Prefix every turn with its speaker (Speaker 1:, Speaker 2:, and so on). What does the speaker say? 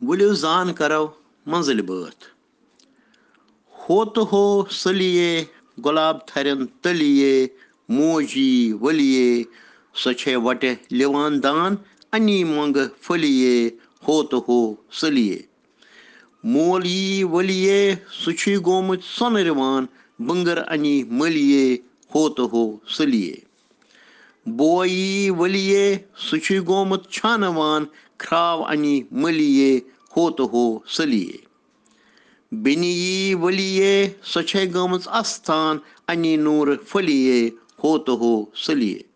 Speaker 1: वलियो जान करो मंजिल बात। हो तो हो सलिए गुलाब थरन तलिए, मोजी वलिए सचे वटे लिवान दान, अनि मंग फलिए हो तो हो सलिए। मोल यी वलिए सुची गोमुत सोनरवान, बंगर अनि मलिए हो तो हो सलिए। बोय यी वलिए सुची गोमुत छानवान, खराव अनि मलिए हो तो हो सलिए। बिनी यी वलिए सचे गमच आस्थान, अनि नूर फलिए हो तो हो सलिए।